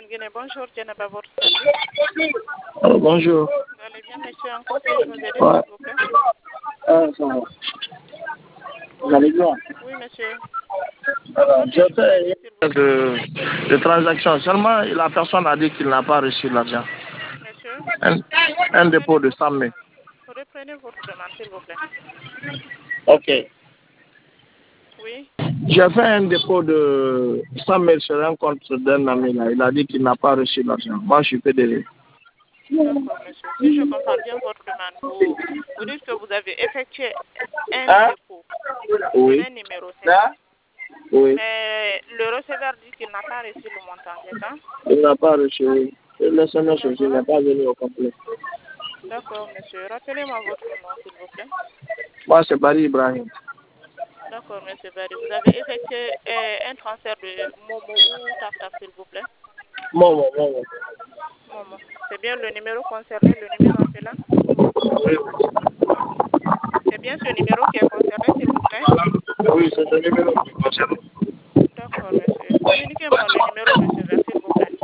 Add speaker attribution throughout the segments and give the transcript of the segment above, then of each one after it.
Speaker 1: Guinée. Bonjour, je n'ai pas votre service.
Speaker 2: Bonjour.
Speaker 1: Vous allez bien, monsieur? Encore puis-je vous aider,
Speaker 2: Ouais.
Speaker 1: s'il vous plaît?
Speaker 2: Ça va. Vous allez bien?
Speaker 1: Oui, monsieur.
Speaker 2: Je fais de transaction. Seulement, la personne a dit qu'il n'a pas reçu l'argent.
Speaker 1: Monsieur,
Speaker 2: Un dépôt de 100 000.
Speaker 1: reprenez votre demande, s'il vous plaît.
Speaker 2: Ok.
Speaker 1: Oui,
Speaker 2: J'ai fait un dépôt de 100 000 sur un compte d'un ami là. Il a dit qu'il n'a pas reçu l'argent. Moi, je suis PDG.
Speaker 1: d'accord, monsieur. Si je comprends bien votre demande, vous dites que vous avez effectué un dépôt sur
Speaker 2: Oui.
Speaker 1: un numéro, c'est ça?
Speaker 2: Oui.
Speaker 1: Mais le receveur dit qu'il n'a pas reçu le montant, c'est ça?
Speaker 2: Il n'a pas reçu. Le SMS aussi n'est pas venu au complet.
Speaker 1: D'accord, monsieur. Rappelez-moi votre nom, s'il vous plaît.
Speaker 2: Moi, c'est Barry Ibrahim.
Speaker 1: D'accord, monsieur Barry. Vous avez effectué un transfert de Momo ou TapTap, s'il vous plaît?
Speaker 2: Momo.
Speaker 1: Momo. C'est bien le numéro concerné, le numéro appelant?
Speaker 2: Oui.
Speaker 1: C'est bien ce numéro qui est concerné, s'il vous plaît?
Speaker 2: Oui, c'est le numéro qui concerne.
Speaker 1: D'accord, monsieur. Communiquez-moi le numéro receveur, s'il vous plaît.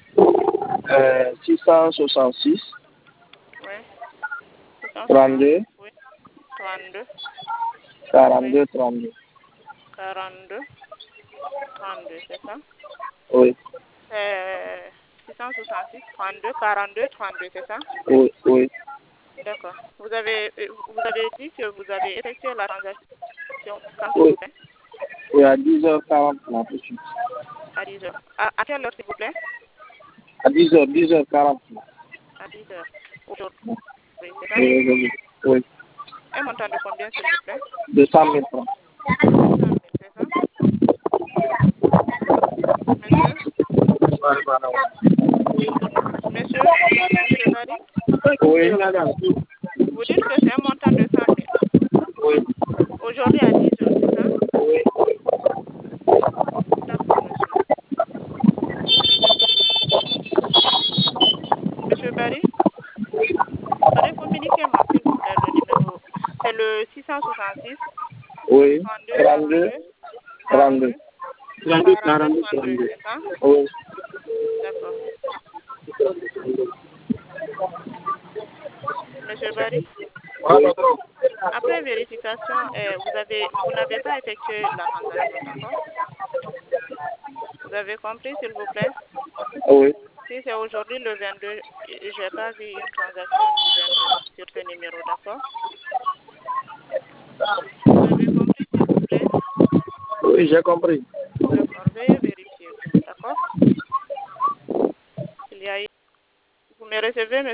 Speaker 2: 666
Speaker 1: Oui.
Speaker 2: 32
Speaker 1: Oui. 32.
Speaker 2: 42 32.
Speaker 1: 42. 32, c'est ça?
Speaker 2: Oui.
Speaker 1: 666 32 42 32, c'est ça?
Speaker 2: Oui.
Speaker 1: D'accord. Vous avez dit que vous avez effectué la transaction quand, s'il
Speaker 2: Oui.
Speaker 1: vous plaît?
Speaker 2: Oui, à 10h40 là, tout de suite.
Speaker 1: À 10 heures. À quelle heure, s'il vous plaît?
Speaker 2: À 10h40 là.
Speaker 1: À 10 heures. Aujourd'hui, c'est ça?
Speaker 2: Oui.
Speaker 1: Un montant de combien, s'il vous plaît?
Speaker 2: De 100 000 francs.
Speaker 1: 100 000, c'est ça? Monsieur? Monsieur Barry?
Speaker 2: Oui.
Speaker 1: Vous dites que c'est un montant de 100 000.
Speaker 2: Oui.
Speaker 1: Aujourd'hui à 10 heures, c'est ça?
Speaker 2: Oui.
Speaker 1: D'accord, monsieur. Monsieur Barry? Communiquez-moi, s'il vous plaît, le numéro. C'est le 666
Speaker 2: Oui.
Speaker 1: 32
Speaker 2: 32 32.
Speaker 1: 42 32, c'est ça?
Speaker 2: Oui.
Speaker 1: D'accord. Monsieur Barry? Après vérification, vous n'avez pas effectué la transaction, d'accord? Vous avez compris, s'il vous plaît?
Speaker 2: Oui.
Speaker 1: Si c'est aujourd'hui le 22, je n'ai pas vu une transaction du 22 sur ce numéro, d'accord? Vous avez compris, s'il vous plaît?
Speaker 2: Oui, j'ai compris.
Speaker 1: D'accord, veuillez vérifier, d'accord? Il y a... Vous me recevez, monsieur?